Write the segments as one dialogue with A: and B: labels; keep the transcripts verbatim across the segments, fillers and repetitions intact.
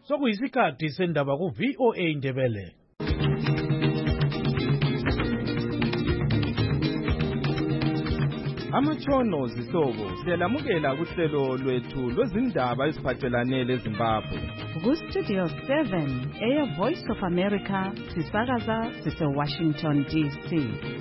A: Sokuyisikhathi sendaba ku V O A Ndebele.
B: Amatshono zihlobo siyalamukela kuhlelo lwethu lwezindaba eziphathelane leZimbabwe.
C: Ku Studio seven, Air Voice of America, sisakaza sise Washington D C.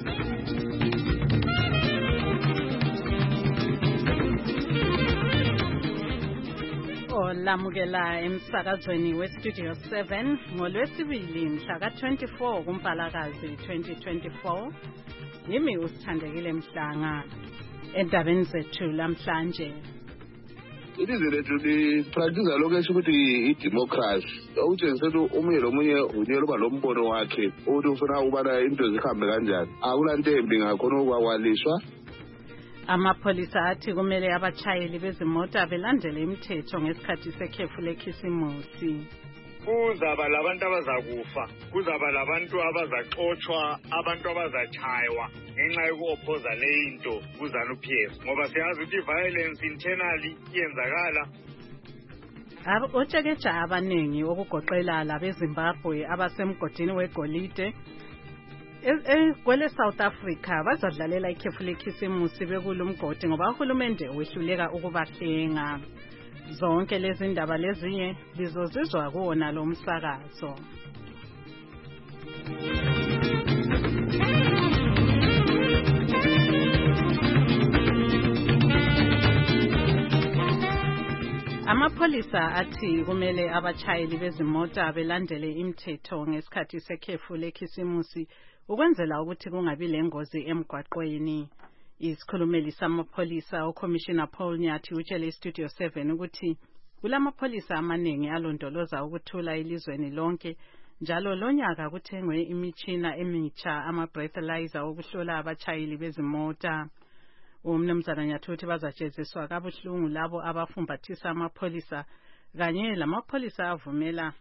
C: Olamukela emsakazweni we Studio seven ngolwesibili mhla ka twenty-four kuMpalakazi twenty twenty-four. Yimi usithandekile Mhlanga. Endabeni zethu lamhlanje.
D: Ilizwe lethu lipractice lokho esho ukuthi i-democracy. Okutshengisa ukuthi omunye lomunye unikela uba lombono wakhe ukuthi ufuna ukubana into zihambe kanjani. Akulanto embi ngakhona okwawalishwa.
C: Amapholisa athi kumele abatshayeli bezimota belandele imithetho ngesikhathi sekhefu lekhisimusi.
E: Kuzaba labantu abazakufa, kuzaba labantu abazaxotshwa, abantu abazatshaywa ngenxa yokuophoza le into kuzanu P F ngoba siyazi ukuthi violence internally iyenzakala.
C: Otshekeja abaningi okugoqela labeZimbabwe abasemgodini wegolide kwele South Africa bazadlalela ikhefu lekhisimusi bekulumgodi ngoba uhulumende wehluleka ukubahlenga. Zonke lezi ndaba lezinye lizozizwa kuona lo msakazo. Amapholisa athi kumele abatshayeli bezimota belandele imithetho ngesikhathi sekhefu lekhisimusi ukwenzela ukuthi kungabi lengozi emgwaqweni. Isikhulumeli samapholisa uCommissioner Paul Nyathi utshele Studio seven ukuthi kulamapholisa amaningi alondoloza ukuthula elizweni lonke njalo lonyaka kuthengwe imitshina emitsha ama-breathalyzer okuhlola abatshayeli bezimota. Umnumzana Nyathi uthi bazajeziswa kabuhlungu labo abafumbathisa amapholisa kanye lamapholisa avumela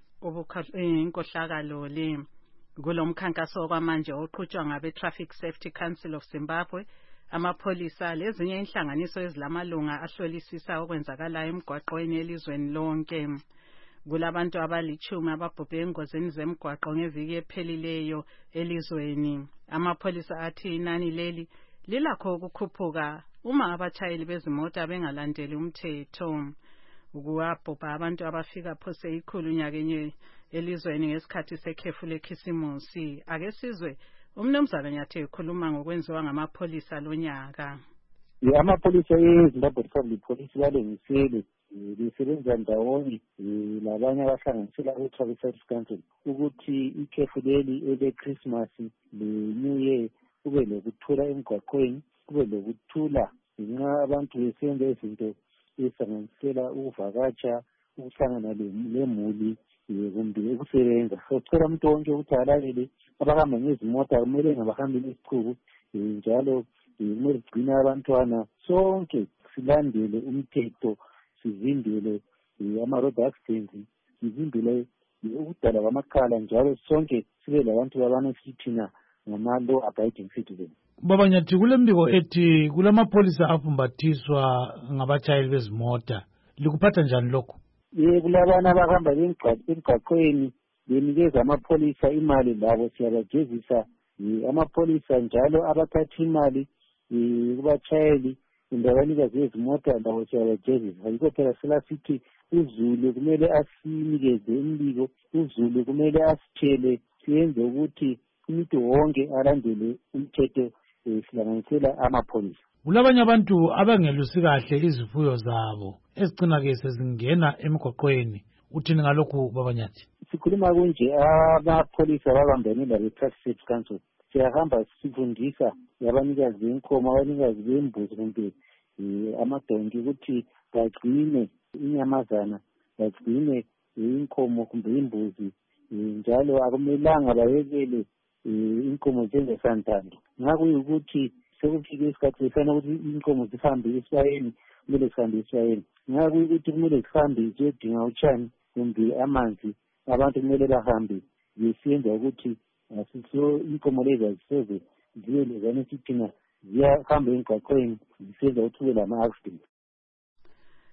C: inkohlakalo le. Kulomkhankaso kwamanje oqhutshwa ngabe Traffic Safety Council of Zimbabwe. Amapholisa lezinye inhlanganiso ezilamalunga ahlolisisa okwenzakala emgwaqweni elizweni lonke. Kulabantu abalichumi ababhubhe engozini zemgwaqo ngeviki ephelileyo elizweni. Amapholisa athi inani leli lilakho ukukhuphuka uma abatshayeli bezimota bengalandeli umthetho. Ukuwabhubha abantu abafika phose ikhulu nyakenye elizweni ngesikhathi sekhefu lekhisimusi. Ake sizwe Umnumzana Nyathi ekhuluma ngokwenziwa ngamapholisa lonyaka.
F: Amapholisa eZimbabwe Republic Police balengisele lisebenza ndawonye labanye abahlanganisela ku-Traffic Safety Council ukuthi ikhefu leli ele Christmas le-New Year kube lokuthula emgwaqweni, kube lokuthula nxa abantu besenza izinto ezihlanganisela ukuvakatsha, ukuhlangana lemuli kumbe ukusebenza. Sicela umuntu wonke ukuthi alalele abahamba ngezimota kumele ngabahambi ngesichubu njalo kumele sigcine abantwana sonke silandele umthetho, sivimbele ama-road accidents, sivimbele ukudala kwamakhala njalo sonke sibe labantu babana sithina ngama-law abiding citizens.
A: Baba Nyathi, kulembiko ethi kulamapholisa afumbathiswa ngabatshayeli bezimota. Likuphatha njani lokho?
F: Ye kulabana abahamba emgwaqweni benikeza amapholisa imali labo siyabajezisa. Amapholisa njalo abathatha imali kubatshayeli ndabanika zezimota labo siyabajezisa. Yikho phela silasithi uZulu kumele asinikeze imbiko, uZulu kumele asitshele siyenze ukuthi umuntu wonke alandele umthetho sihlanganisela amapholisa.
A: Kulabanye abantu abangelusi kahle izifuyo zabo ezigcina ke sezingena emgwaqweni. Uthini ngalokhu Baba Nyathi?
F: Sikhuluma kunje amapholisa babambene labe-Traffic Safety Council. Siyahamba sifundisa abanikazi benkomo, abanikazi bembuzi kumbe amadonki ukuthi bagcine inyamazana, bagcine inkomo kumbe imbuzi njalo akumelanga bayekele inkomo njengesantando. Ngakuyukuthi sekufike isikhathi sefana ukuthi inkomo zihambe esibayeni, kumele zihambe esibayeni. Ngakuyukuthi kumele zihambe ziyodinga utshani kumbe amanzi, abantu kumele bahambe besiyenza ukuthi asiso inkomo lezi aziseze ziye lezana sithina ziyahamba emgwaqweni zisenza ukuthi kube lama-accident.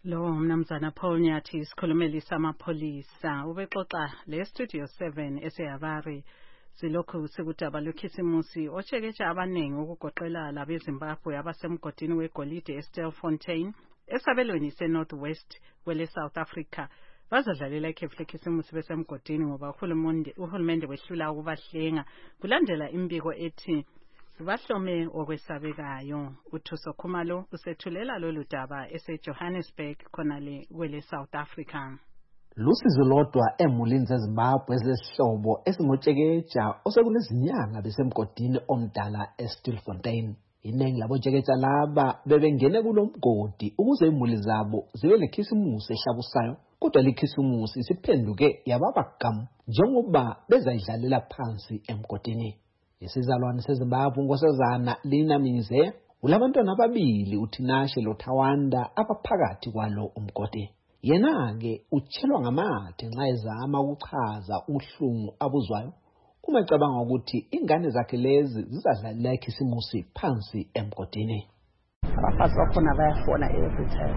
C: Lo mnumzana Paul Nyathi isikhulumeli samapholisa ubexoxa le Studio seven eseHarare silokhu sikudaba lokhisimusi ochekecha abanengi ukugoqela labeZimbabwe abasemgodini wegolide eStelfontein esabelweni seNorthwest kwele South Africa bazadlalela ikhefu lekhisimusi besemgodini ngoba uhulumende uhulumende wehlula ukubahlenga kulandela imbiko ethi bahlome okwesabekayo. uThuso Khumalo usethulela lolu daba eseJohannesburg khonale kwele South Africa.
G: Lusizo lodwa emulini zeZimbabwe ezesihlobo esingotshekeja osekunezinyanga besemgodini omdala eStilfontein. Iningi labotshekeja laba bebengene kulomgodi ukuze imuli zabo zibe lekhisimusi ehlabusayo, kodwa lekhisimusi siphenduke yababagam njengoba bezayidlalela phansi emgodini. Isizalwane seZimbabwe uNkosazana Lina Mize ulabantwana ababili uThinashe loThawanda abaphakathi kwalo umgodi. Yena-ke utshelwa ngamathe nxa ezama ukuchaza uhlungu abuzwayo uma ecabanga ukuthi ingane zakhe lezi zizadlalela ikhisimusi phansi emgodini.
H: Abafazi bakhona bayafona every time,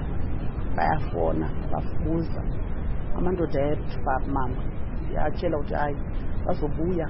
H: bayafona bafuza amandoda ethu mama yatshela ukuthi hayi bazobuya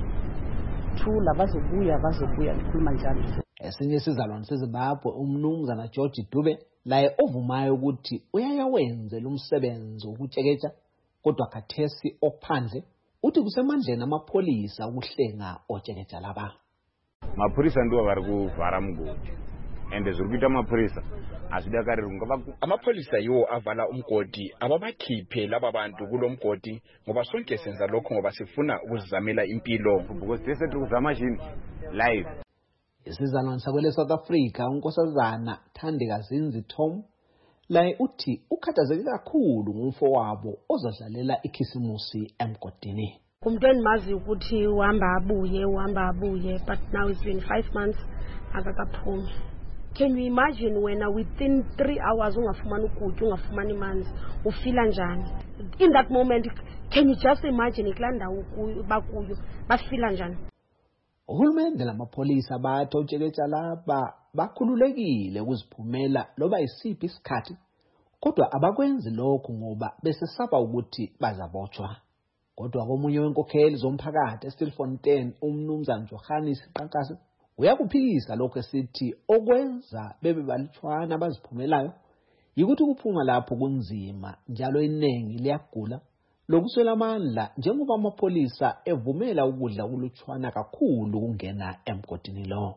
H: thula bazobuya bazobuya ngikhuluma njalo.
G: Esinye isizalwane seZimbabwe umnumzana George Dube laye ovumayo ukuthi uyayawenze lo msebenzi wokutshekeja kodwa khathesi ophandle uthi kusemandleni amapholisa ukuhlenga otshekeja laba.
I: Mapholisa ndiwo vari kuvhara mugodi ende zviri kuita mapholisa hazvidakariri ngoba
J: amapholisa yiwo avala umgodi ababakhiphe laba bantu kulo mgodi ngoba sonke senza lokho ngoba sifuna ukuzizamela impilo
I: because tese tiri kuzama chini live.
G: Isizalwane sakwele South Africa uNkosazana Thandekazinzi Tom laye uthi ukhathazeke kakhulu ngumfo wabo ozodlalela ikhisimusi emgodini.
K: Umuntu endimazi ukuthi uhamba abuye uhamba abuye but now it's been five months akakaphumi. Can you imagine when within three hours ungafumani ukutya ungafumani manzi ufila njani? In that moment can you just imagine iklanda bakuyo bafila njani?
G: Uhulumende lamapholisa bathi otshekeja laba bakhululekile ukuziphumela loba isiphi isikhathi kodwa abakwenzi lokho ngoba besesaba ukuthi bazabotshwa. Kodwa komunye wenkokheli zomphakathi eStilfontein umnumzana Johannes Qankasi uyakuphikisa lokho esithi okwenza bebe balitshwana abaziphumelayo yikuthi kuphuma lapho kunzima njalo iningi liyagula lokuswela amandla njengoba amapholisa evumela ukudla kulutshwana kakhulu kungena emgodini lo.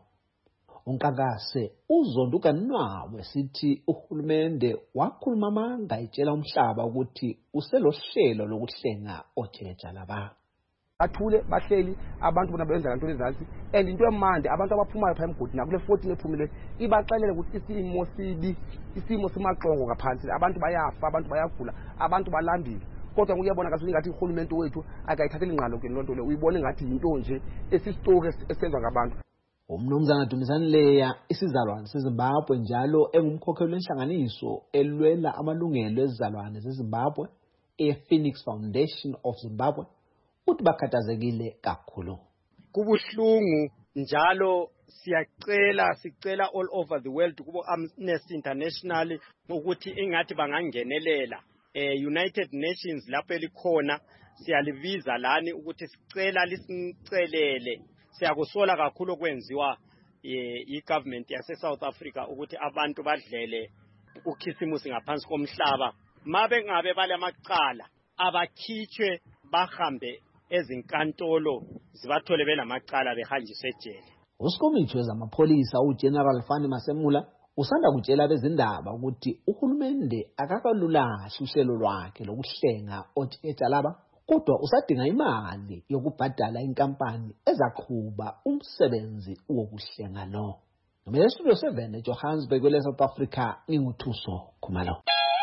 G: uNkangase uzonduka nwawe sithi uhulumende wakhuluma amanga etshela umhlaba ukuthi uselohlelo lokuhlenga otshekeja laba.
L: Athule bahleli abantu bona benza into lezansi and into emande abantu abaphumayo pha emgodini akule fourteen ephumile ibaxelele ukuthi isimo sibi isimo simaxongo ngaphansi abantu bayafa abantu bayagula abantu balambile. Kodwa uyabona kahle ngathi uhulumende wethu akayithatheli ingqalo ke lonto le uyibona ngathi into nje esisitoke esenzwa ngabantu.
G: Umnumzana Dumisani Leya isizalwane seZimbabwe njalo engumkhokheli wenhlanganiso elwela amalungelo ezizalwane zeZimbabwe ePhoenix Foundation of Zimbabwe uthi bakhathazekile kakhulu.
M: Kubuhlungu njalo siyacela sicela all over the world kubo Amnesty International ukuthi ingathi bangangenelela eh United Nations lapho elikhona siyalibiza lani ukuthi sicela lisicelele siyakusola kakhulu okwenziwa i-government yase South Africa ukuthi abantu badlele ukhisimusi ngaphansi komhlaba mabe ngabe bale macala abakhitshwe bahambe ezinkantolo zibathole belamacala behanjiswe ejele.
G: Usikomiti wezamapholisa uGeneral Fani Masemula usanda kutshela bezindaba ukuthi uhulumende akakalulahle uhlelo lwakhe lokuhlenga otshekeja laba kodwa usadinga imali yokubhadala inkampani ezaqhuba umsebenzi wokuhlenga lo. Noma eStudio seven eJohannesburg kwele South Africa nginguthuso Khumalo.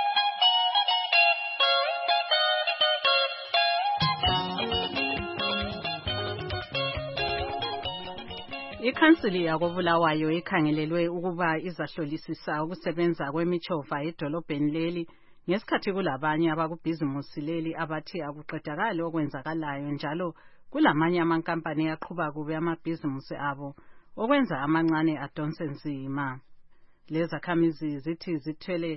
C: Ikhansili yakobulawayo ikhangelelwe ukuba izahlolisisa ukusebenza kwemichova edolobheni leli ngesikhathi kulabanye abakubhizimusi leli abathi akuqedakali okwenzakalayo njalo kulamanye amankampani aqhuba kube amabhizimusi abo okwenza amancane adonse nzima. Leza khamizi zithi zithwele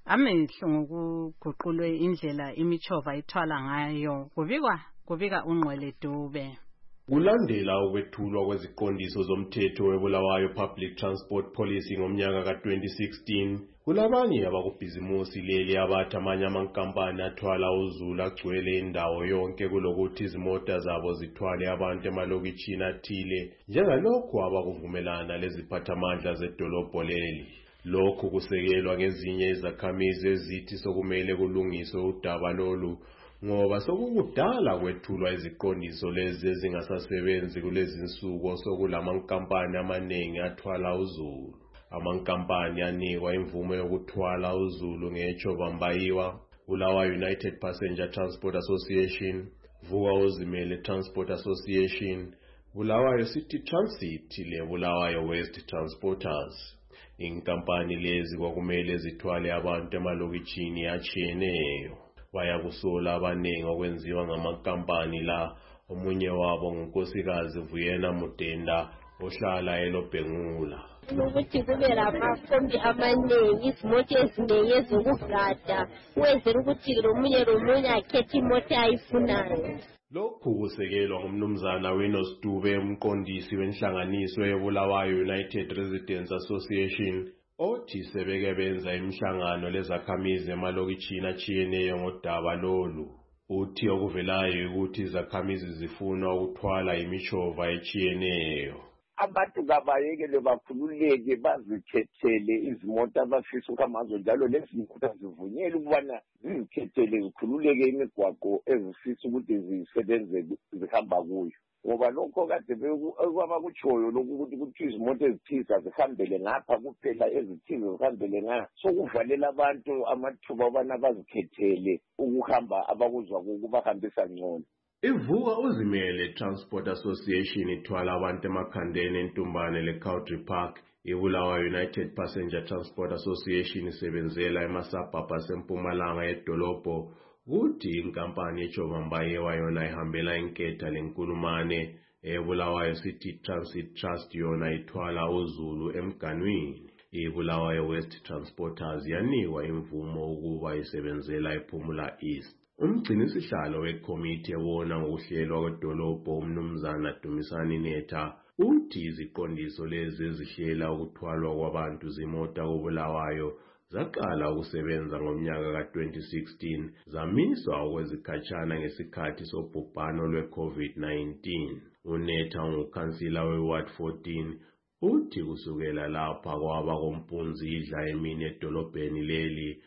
C: amehlo ngokuguqulwe indlela imichova ithwala ngayo kubikwa kubika uNgqwele Dube.
N: Kulandela ukwethulwa kweziqondiso zomthetho weBulawayo Public Transport Policy ngomnyaka ka twenty sixteen, kulabanye abakubhizimusi leli abathi amanye amankampani athwala uzulu agcwele indawo yonke kulokuthi izimota zabo zithwale abantu emalokitshini athile, njengalokhu abakuvumelana leziphathamandla zedolobho leli. Lokhu kusekelwa ngezinye izakhamizi ezithi sokumele kulungiswe udaba lolu, ngoba sokukudala kwethulwa iziqondiso lezi ezingasasebenzi kulezi nsuku sokulamankampani amaningi athwala uzulu. Amankampani anikwa imvume yokuthwala uzulu ngeChobambayiwa, Bulawayo United Passenger Transport Association, Vuka Uzimele Transport Association, Bulawayo City Transit le Bulawayo West Transporters. Inkampani lezi kwakumele zithwale abantu emalokitshini atshiyeneyo. Bayakusola abaningi okwenziwa ngamankampani la, omunye wabo ngunkosikazi Vuyena Mutenda ohlala eLobhengula.
O: Ukuthi kube lamakhombi amaningi, izimota eziningi ezokugada, wenzela ukuthi lomunye lomunye akhethe imoto ayifunayo.
N: Lokhu kusekelwa ngumnumzana Winos Dube, umqondisi wenhlanganiso yeBulawayo United Residents Association, othi sebeke benza imihlangano lezakhamizi emalokitshini atshiyeneyo ngodaba lolu. Uthi okuvelayo ukuthi izakhamizi zifuna ukuthwala imichova etshiyeneyo.
P: Abantu kabayekele bakhululeke bazikhethele izimota abafisa ukuhamba njalo lezi zimota zivunyelwe ukubana zizikhethele zikhululeke imigwaqo ezifisa ukuthi zisebenze zihamba kuyo. Ngoba lokho kade kwabakutshoyo lokhu ukuthi kuthi izimota ezithize zihambele ngapha kuphela ezithize zihambele ngapha, sokuvalela abantu amathuba obana bazikhethele ukuhamba abakuzwa ukubahambisa ngcono.
N: Ivuka Uzimele Transport Association ithwala abantu emakhandeni entumbane leCountry Park. iBulawayo United Passenger Transport Association isebenzela emasabhabha sempumalanga edolobho, kuthi inkampani yeChobambayiwa yona ihambela inketha lenkulumane. iBulawayo City Transit Trust yona ithwala uzulu emganwini. iBulawayo West Transporters yanikwa imvumo ukuba isebenzela ePhumula East. Umgcinisihlalo wekomiti ebona ngokuhlelwa kwedolobho umnumzana Dumisani Netha uthi iziqondiso lezi ezihlela ukuthwalwa kwabantu zimota koBulawayo zaqala ukusebenza ngomnyaka ka twenty sixteen, zamiswa okwezikhatshana ngesikhathi sobhubhano lwe-COVID nineteen. UNetha ngukhansila we-Ward fourteen uthi kusukela lapha kwaba kompunzi idla emini edolobheni leli.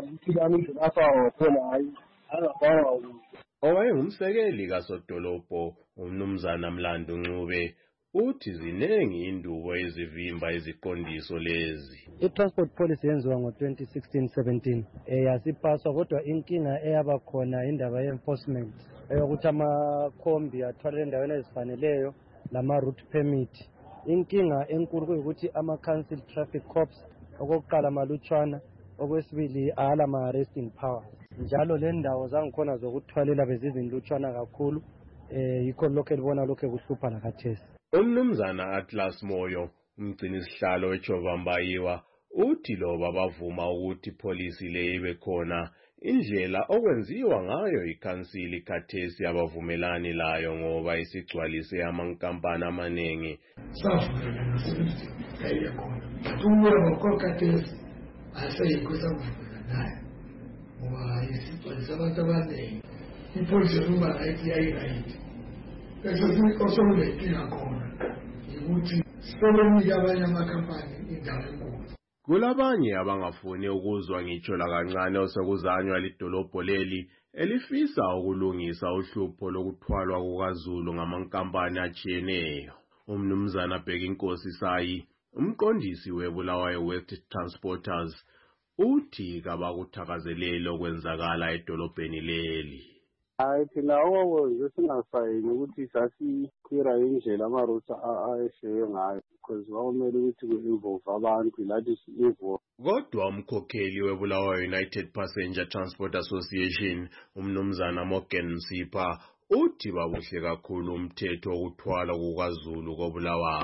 N: Owayengumsekeli kasodolobho umnumzana Mlando Ncube uthi zinengi indubo ezivimba iziqondiso lezi.
Q: I-transport policy yenziwa ngo twenty sixteen seventeen eh yasipaswa, kodwa inkinga eyaba khona indaba ye-enforcement eyokuthi amakhombi athwala endaweni ezifaneleyo lama route permit. Inkinga enkulu kuyikuthi ama-council traffic corps okokuqala malutshwana, okwesibili ala ma-arresting powers, njalo le ndawo zangikhona zokuthwalela bezizinlutshwana kakhulu. eh yikho lokho elibona lokho kuhlupha lakhathesi.
N: Umnumzana Atlas Moyo, umgcinisihlalo weChobambayiwa, uthi loba bavuma ukuthi policy le ibe khona, indlela okwenziwa ngayo ikhansili khathesi abavumelani layo ngoba isigcwalise amankampani amaningi.
R: Savumelana nasebenzi kayiye khona. Kubuya ngokokhathesi aseyikho savumelana nayo. Ngoba isigcwalise abantu abaningi. Ipolisi ruba layithi yayirayithi. Bese sokulenkinga khona ukuthi sokunika abanye amakhampani indawo enkulu.
N: Kulabanye abangafuni ukuzwa ngitsho lakancane osekuzanywa lidolobho leli elifisa ukulungisa uhlupho lokuthwalwa kukaZulu ngamankampani atshiyeneyo. Umnumzana Bhekinkosi Sayi, umqondisi weBulawayo West Transporters, uthi kabakuthakazelele okwenzakala edolobheni leli.
F: Hayi phela okwakwenze singasayini ukuthi sasikhwira indlela amarusa ayeshewe ngayo, because kwakumele ukuthi ku-involve abantu lathi si-involve.
N: Kodwa umkhokheli weBulawayo United Passenger Transport Association umnumzana Morgan Msipha uthi babuhle kakhulu umthetho wokuthwala kukaZulu koBulawayo.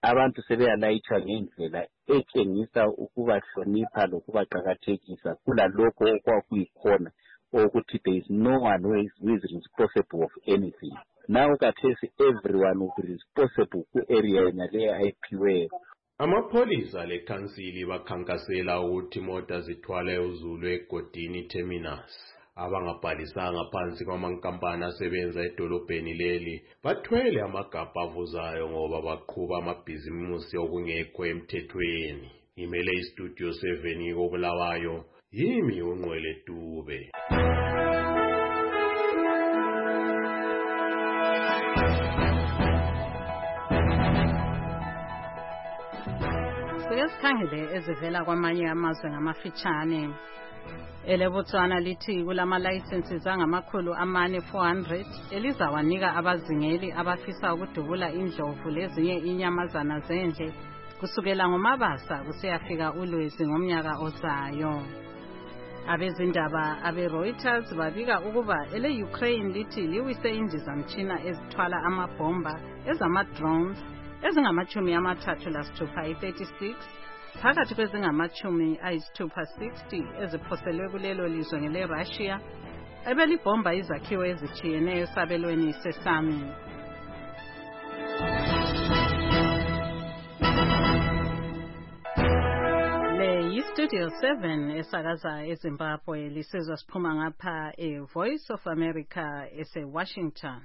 F: abantu sebeyalayitha ngendlela etshengisa ukubahlonipha lokubaqakathekisa kulalokho okwakuyikhona ukuthi there is no one who is, who is responsible of anything. Now kathesi everyone will be responsible ku-area yonaleyo ayiphiweyo.
N: Amapholisa lekhansili bakhankasela ukuthi imota zithwala uzulu egodini terminus. Abangabhalisanga phansi kwamankampani asebenza edolobheni leli bathwele amagabha avuzayo ngoba baqhuba amabhizimusi okungekho emthethweni. Imele istudio seven koBulawayo, yimi uNqwele Dube.
C: Sike sikhangele ezivela kwamanye amazwe ngamafitshane. Elebotswana lithi kulama licenses angamakhulu amane four hundred elizawanika abazingeli abafisa ukudubula indlovu lezinye inyamazana zendle kusukela ngoMabasa kusiyafika uLwezi ngomnyaka ozayo. Abezindaba abe Reuters babika ukuba ele Ukraine lithi liwise indizamtshina ezithwala amabhomba ezama drones ezingamachumi amathathu lasithupha i-thirty-six phakathi kwezingamachumi ayisithupha sixty eziphoselwe kulelo lizwe ngele Russia ebelibhomba izakhiwo ezitshiyeneyo esabelweni sesami. Le yi-Studio seven esakaza eZimbabwe lisizwa siphuma ngapha e-Voice of America ese-Washington.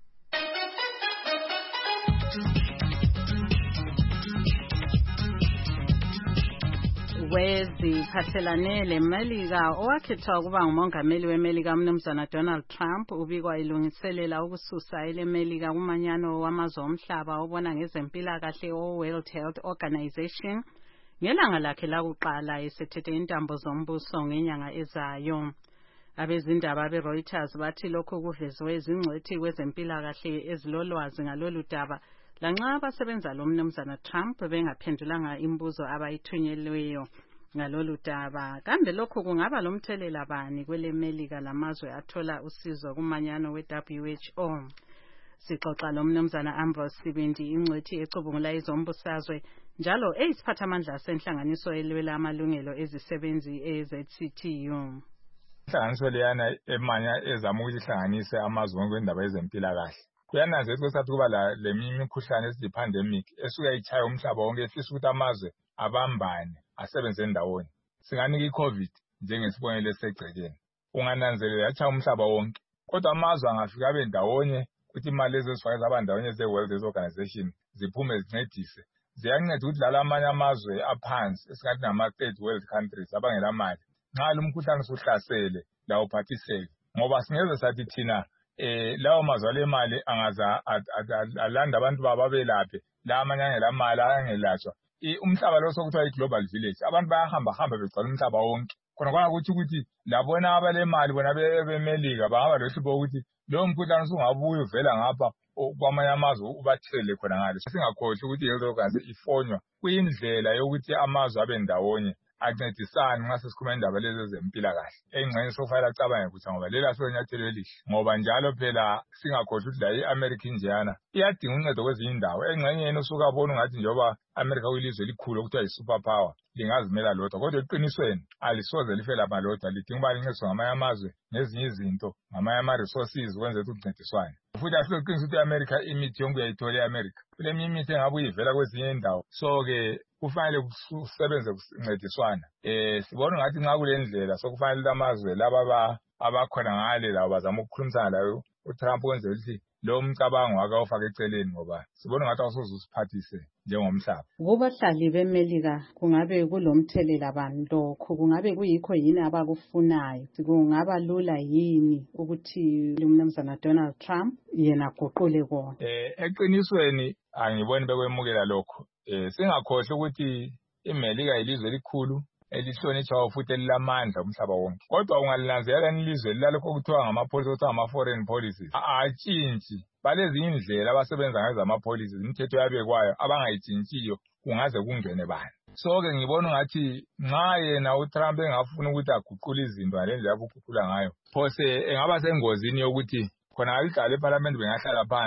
C: Weziphathelane leMelika owakhethwa ukuba ngumongameli weMelika umnumzana Donald Trump ubikwa ilungiselela ukususa eleMelika kumanyano wamazwe omhlaba obona ngezempilakahle o-World Health Organization ngelanga lakhe lakuqala esethethe intambo zombuso ngenyanga ezayo. Abezindaba be-Reuters bathi lokho kuveziwe izingcwethi kwezempilakahle ezilolwazi ngalolu daba lanxa abasebenza lo mnumzana Trump bengaphendulanga imibuzo abayithunyelweyo ngalolu daba. Kambe lokho kungaba lomthelela bani kweleMelika lamazwe athola usizo kumanyano we-W H O? Sixoxa lo mnumzana Ambrose Sibindi ingcwethi ecubungula izombusazwe njalo eyisiphathamandla senhlanganiso elwela amalungelo ezisebenzi e-Z C T U.
S: Inhlanganiso leyana emanya ezama ukuthi ihlanganise amazwe onke kwendaba yezempilakahle. Kuyananzela ukuthi sathi kuba le mikhuhlane esithi pandemic esuka ichaya umhlaba wonke efisa ukuthi amazwe abambane asebenze ndawonye. Singanika iCovid njengesibonelo esegcekeni. Ungananzelela yachaya umhlaba wonke. Kodwa amazwe angafika abe ndawonye ukuthi imali lezi ezifaka abandawonye ze-World Health Organization ziphume zincedise. Ziyanceda ukuthi lala amanye amazwe aphansi esingathi nama-third world countries abangela mali. Nxa lo mkhuhlane usuhlasele lawo phathiseke. Ngoba singeze sathi thina eh lawo mazwe alemali angaza alanda abantu bababelaphe la amanye angela mali angelatshwa. Umhlaba lo sokuthiwa i-global village abantu bayahamba hamba begcwala umhlaba wonke. Khona kwakuthi ukuthi labona abalemali bona beMelika bahamba lohlupho ukuthi lo mkhuhlane usungabuya uvela ngapha kwamanye amazwe ubathele khona ngale. Singakhohlwa ukuthi i-health organization ifonywa kuyindlela yokuthi amazwe abe ndawonye ancedisana nxa sesikhuluma indaba lezi zempilakahle. Engxenye sokufanele acabange ukuthi ngoba lela sonyathelo elihle. Ngoba njalo phela singakhohlwa ukuthi la i-America injeyana iyadinga uncedo kwezinye indawo. Engxenye yena usuka abona ngathi njengoba America kuyilizwe elikhulu okuthiwa yi-super power lingazimela lodwa. Kodwa eqinisweni alisoze life lapha lodwa lidinga ukuba lincediswe ngamanye amazwe nezinye izinto ngamanye ama-resources ukwenzela ukuthi kuncediswane. Futhi asiqinisa ukuthi i-America imithi yonke uyayithola e-America. Kule imithi engabe uyivela kwezinye indawo. So-ke kufanele kusebenze kuncediswana. Eh sibona ngathi nxa kule ndlela sokufanele amazwe laba abakhona ngale labo bazama ukukhulumisana layo uTrump kwenzela ukuthi lo mcabango akawufaka eceleni ngoba sibona ngathi awusoze usiphathise njengomhlaba.
C: Kubahlali beMelika kungabe kulomthelela bani lokho? Kungabe kuyikho yini abakufunayo? Kungaba lula yini ukuthi umnumzana Donald Trump yena guqule kona?
S: Eh eqinisweni angiboni bekwemukela lokho. Eh singakhohle ukuthi iMelika ilizwe elikhulu elihlonitshwa futhi elilamandla umhlaba wonke. Kodwa ungalinanzela ilizwe lalokho kuthiwa ngamapolicy okuthiwa ama-foreign policies atshintshi. Balezinye indlela abasebenza ngazo ama-policies imithetho yabekwayo abangayitshintshiyo kungaze kungene bani. So-ke ngibona ngathi nxa yena uTrump engafuna ukuthi aguqule izinto ngalendlela akuguqula ngayo phose engaba sengozini yokuthi khona alihlala eParliament bengahlala phansi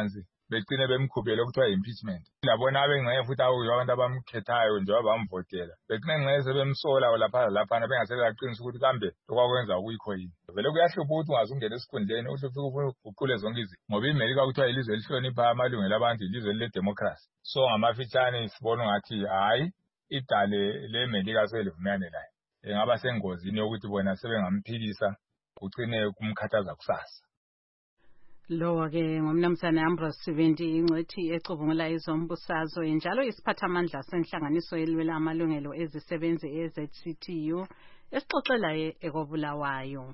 S: begcine bemkhubele okuthiwa impeachment. Labona abengeke futhi awuyo abantu abamkhethayo nje abamvotela. Begcine ngeke sebemsola lapha lapha bengasela aqinisa ukuthi kambe okwakwenza ukuyikho yini. Vele kuyahlupha ukuthi ungazungena esikhundleni uhluphe ufuna uqule zonke izinto. Ngoba iMelika kuthiwa ilizwe elihlonipha amalungelo abantu, ilizwe ledemocracy. So ngamafitshane sibona ngathi hayi idale leMelika selivumelane laye. Engaba sengozini yokuthi bona sebengamphikisa kugcine kumkhathaza kusasa.
C: Lo ke ngomnumzana Ambrose Sibindi ingcethi ecubungula izombusazwe njalo isiphathamandla senhlanganiso yelwela amalungelo ezisebenzi e-Z C T U esixoxela ekobulawayo.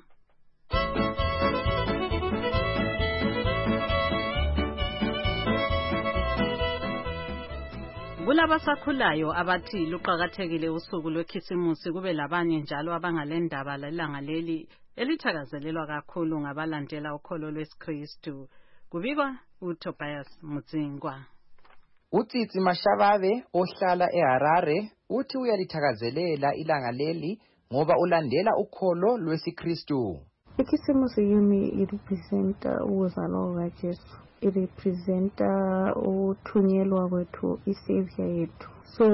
C: Kulabasakhulayo abathi luqhakathekile usuku lwekhisimusi kube labanye njalo abangalendaba lelanga leli elithakazelelwa kakhulu ngabalandela ukholo lwesikristu. Kubikwa uTobias Mudzingwa.
T: Utsitsi Mashababe ohlala eHarare uthi uyalithakazelela ilanga leli ngoba ulandela ukholo lwesikristu.
U: Ikhisimusi yimi irepresenta ukuzalwa kukaJesu, irepresenta uthunyelwa kwethu isavior yethu. So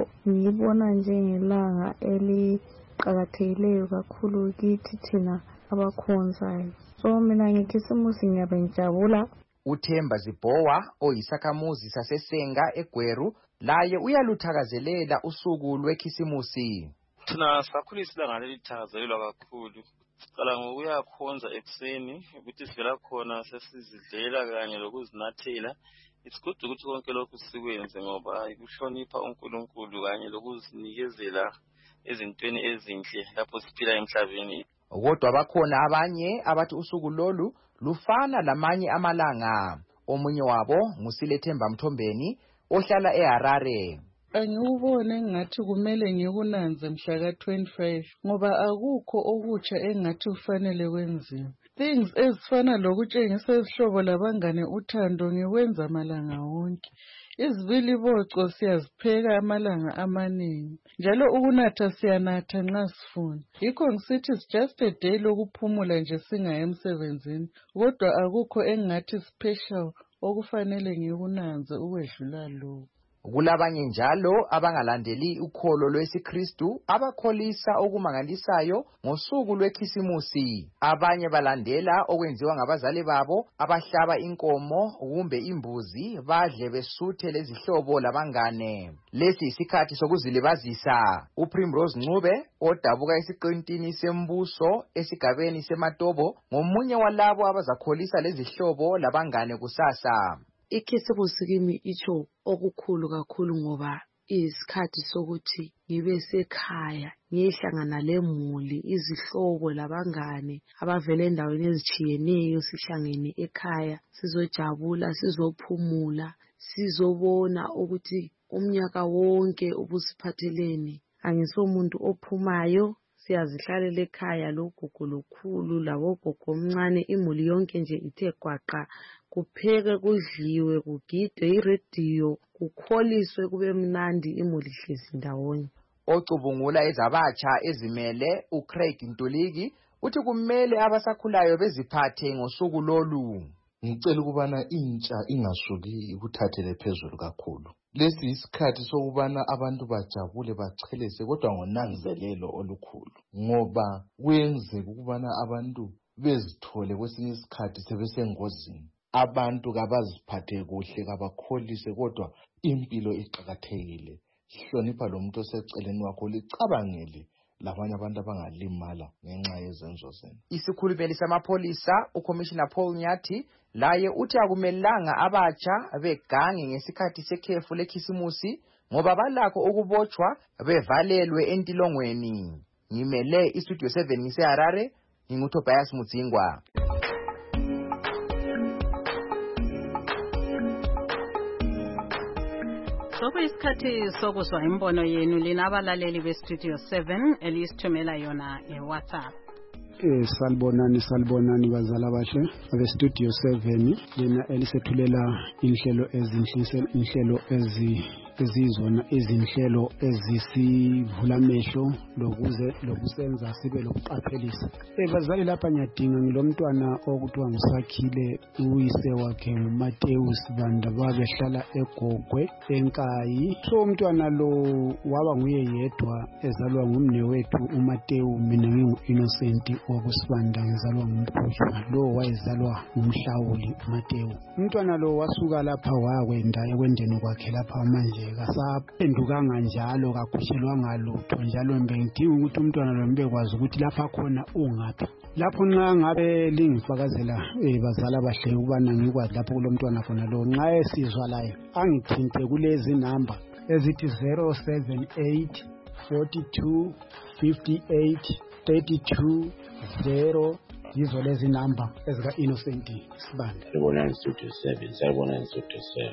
U: ngibona njengelanga eli qakathekileyo kakhulu kithi thina abakhonzayo. So mina ngekhisimusi ngiyabe ngijabula.
T: uThemba Zibhowa oyisakhamuzi saseSenga eGweru laye uyaluthakazelela usuku lwekhisimusi.
V: Thina sakhulisa ilanga lelithakazelelwa kakhulu. Sicala ngokuyakhonza ekuseni ukuthi sivela khona sesizidlela kanye lokuzinathela. It's good ukuthi konke lokhu sikwenze ngoba ikuhlonipha uNkulunkulu kanye lokuzinikezela ezintweni ezinhle lapho siphila emhlabeni.
T: Kodwa bakhona abanye abathi usuku lolu lufana lamanye amalanga. Omunye wabo nguSilethemba Mthombeni ohlala eHarare.
W: Angibone engathi kumele ngikunanze mhla ka twenty-five ngoba akukho okutsha engathi kufanele kwenziwe. Things ezifana lokutshengisa izihlobo labangane uthando ngikwenza amalanga wonke. Izibili boco siyazipheka amalanga amaningi. Njalo ukunatha siyanatha nxa sifuna. Yikho ngisithi it's just a day lokuphumula nje singaye emsebenzini. Kodwa akukho engathi special okufanele ngikunanze ukwedlula lokho.
T: Kulabanye njalo abangalandeli ukholo lwesikristu abakholisa okumangalisayo ngosuku lwekhisimusi. Abanye balandela okwenziwa ngabazali babo abahlaba inkomo kumbe imbuzi badle besuthe lezihlobo labangane. Lesi isikhathi sokuzilibazisa. uPrimrose Ncube odabuka esiqintini sembuso esigabeni seMatobo ngomunye walabo abazakholisa lezihlobo labangane kusasa.
X: Ikhisimusi kimi icho okukhulu kakhulu ngoba isikhathi sokuthi ngibe sekhaya ngihlangana lemuli izihlobo labangane abavela endaweni ezichiyeneyo sihlangene ekhaya sizojabula sizophumula sizobona ukuthi umnyaka wonke ubusiphathelene. Angisomuntu ophumayo siyazihlalela ekhaya logogo lokhulu labogogo omncane imuli yonke nje ithe kwaqa kupheke kudliwe kugidwe iradio kukholiswe kube mnandi imuli hlezi ndawonye.
T: Ocubungula ezabatsha ezimele uCraig Ntuliki uthi kumele abasakhulayo beziphathe ngosuku lolu.
Y: Ngicela ukubana intsha ingasuki ukuthathele phezulu kakhulu. Lesi isikhathi sokubana abantu bajabule bachelese kodwa ngonanzelelo olukhulu ngoba kwenzeka ukubana abantu bezithole kwesinye isikhathi sebesengozini. Abantu kabaziphathe kuhle kabakholise kodwa impilo iqhakathekile. Hlonipha lo muntu oseceleni wakho licabangele labanye abantu abangalimala ngenxa yezenzo zenu.
T: Isikhulumeli samapholisa uCommissioner Paul Nyathi laye uthi akumelanga abatsha begange ngesikhathi sekhefu lekhisimusi ngoba balakho ukubotshwa bevalelwe entilongweni. Ngimele iStudio seven ngiseHarare nginguTobias Mudzingwa.
C: Sokuyisikhathi sokuzwa imbono yenu lina abalaleli beStudio seven eliyisithumela yona eWhatsApp.
Z: Eh salibonani salibonani bazala bahle abeStudio seven lina elisethulela inhlelo ezinhle inhlelo ezi ezizona izinhlelo ezisivula amehlo lokuze lokusenza sibe lokuqaphelisa. Bazali lapha ngiyadinga ngilomntwana okuthiwa nguSakhile, uyise wakhe nguMateus Sibanda, babehlala eGogwe eNkayi. So umntwana lo waba nguye yedwa ezalwa ngumnewethu uMateu, mina ngingu-Innocent wakuSibanda ngizalwa ngumkhulu. Lo wayezalwa ngumhlawuli uMateu. Umntwana lo wasuka lapha wakwenda ekwendeni kwakhe lapha manje kasaphendukanga njalo, kakhutshelwanga lutho njalo. Bengidinga ukuthi umntwana lo mbekwazi ukuthi lapha khona ungaphi. Lapho nxa ngabe lingifakazela bazala bahle ukubana ngikwazi lapho kulomntwana khona lo, nxa esizwa layo angithinte kulezi namba ezithi zero seven eight forty-two fifty-eight thirty-two zero. Yizo lezi namba ezika-Innocent Sibanda.
A: Sawubona Studio seven, sawubona Studio seven.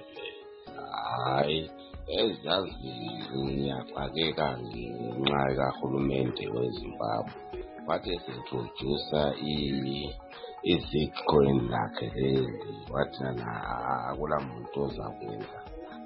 A: Hayi, ezazi ngiyaxakeka ngenxa kahulumende weZimbabwe. Wathi esintroducer i-Bitcoin lakhe leli, wathi na akula muntu ozakwenza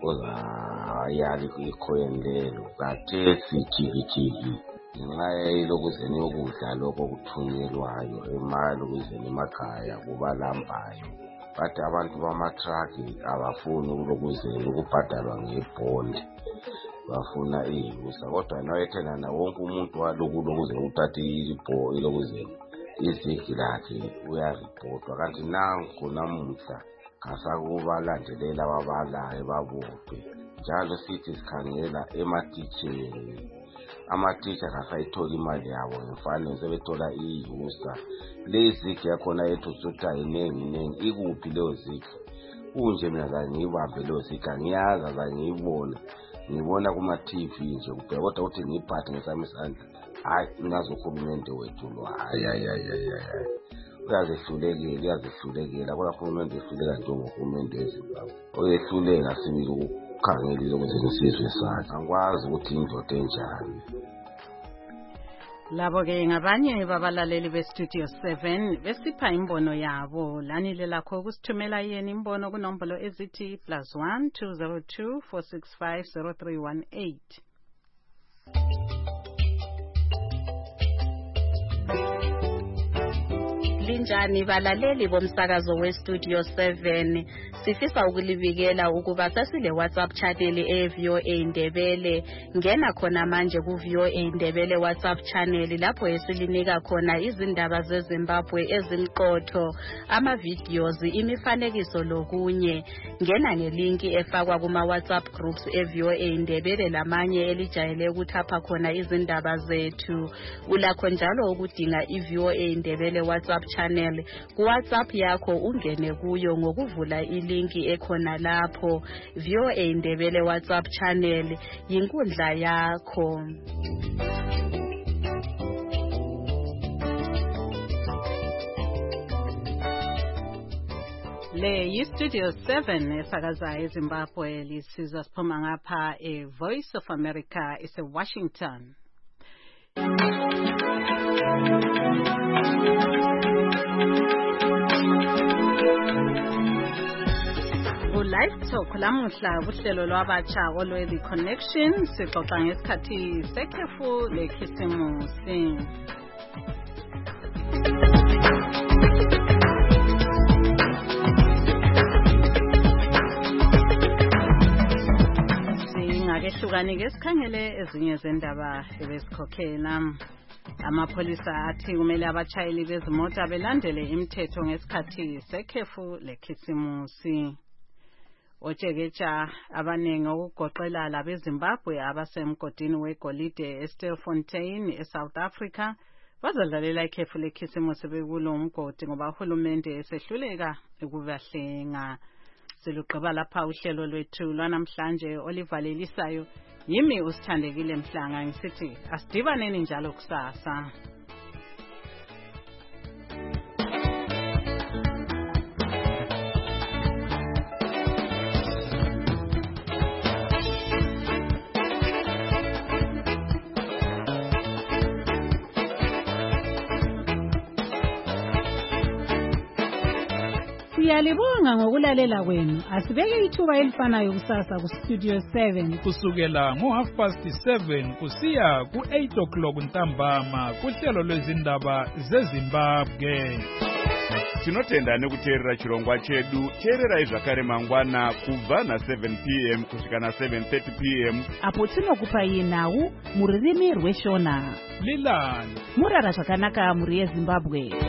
A: ozayala i-coin lelo, kathesi jikijiki ngenxa yokuzeni ukudla lokho kuthunyelwayo emali ukuzeni emakhaya kubalambayo. Bathi abantu bamatraki abafuni ukuzeni ukubhadalwa ngebhondi, bafuna iyusa. Kodwa nawethena na wonke umuntu walokulo ukuze uthathe ibho ilokuzeni izigi lakhe uyaripotwa. Kanti nangu namuhla kasakubalandelela ababalayo babophe. Njalo sithi sikhangela ematitsheni, amatitsha kasayithola imali yabo ngemfanelo sebethola iyusa. Lezigi yakhona yethu sutha inengi nengi, ikuphi leyo zigi? Kunje mina ngiyibambe leyo zigi, ngiyaza ngiyibona, ngibona kuma-T V nje kuphela, kodwa uthi ngiyiphathe ngesami isandla, hayi ngazi uhulumende wethu lo, hayi hayi hayi hayi uyazehlulekela uyazehlulekela kodwa uhulumende ehluleka njengohulumende weZimbabwe. Oyehluleka sibili ukukhangelile ukuthi isizwe sakhe, angikwazi ukuthi indoda enjani.
C: Labo-ke ngabanye babalaleli beStudio seven besipha imbono yabo. Lanile lakho kusithumela yena imbono kunombolo ezithi plus one two zero two four six five zero three one eight.
B: Linjani balaleli bomsakazo weStudio seven, sifisa ukulibikela ukuba sasile WhatsApp channel e-V O A Ndebele. Ngena khona manje ku-V O A Ndebele WhatsApp channel lapho esilinika khona izindaba zeZimbabwe ezimqotho, ama-videos, imifanekiso lokunye. Ngena ngelinki efakwa kuma-WhatsApp groups e-V O A Ndebele lamanye elijayele ukuthapha khona izindaba zethu. Ulakho njalo ukudinga i-V O A Ndebele WhatsApp channel ku WhatsApp yakho, ungene kuyo ngokuvula ilinki ekhona lapho. V O A Ndebele WhatsApp channel yinkundla yakho.
C: Le yiStudio seven esakaza eZimbabwe, lisizwa siphuma ngapha e-Voice of America ese-Washington. Live Talk lamuhla kuhlelo lwabatsha olwe-The Connection, sixoxa ngesikhathi sekhefu lekhisimusi. Singakehlukani ke sikhangele ezinye zendaba ebesikhokhela. Amapholisa athi kumele abatshayeli bezimota belandele imithetho ngesikhathi sekhefu lekhisimusi. Otshekecha abanengi okugoqela labeZimbabwe abasemgodini wegolide eStilfontein eSouth Africa bazadlalela ikhefu lekhisimusi bekulo umgodi ngoba uhulumende esehluleka ukubahlenga. Siluqaba lapha uhlelo lwethu lwanamhlanje olivalelisayo. Yimi uSithandekile Mhlanga ngisithi asidibaneni njalo kusasa. Siyalibonga ngokulalela kwenu. Asibeke ithuba elifanayo kusasa ku Studio seven
D: kusukela ngo half past seven kusiya ku eight o'clock ntambama kuhlelo lwezindaba zeZimbabwe.
E: Tinotenda nekuteerera chirongwa chedu. Teererai zvakare mangwana kubva na seven p m kusvika na seven thirty p m
H: apo tinokupai nhau muririmi rweshona.
D: Lilani
H: murara zvakanaka muri yeZimbabwe.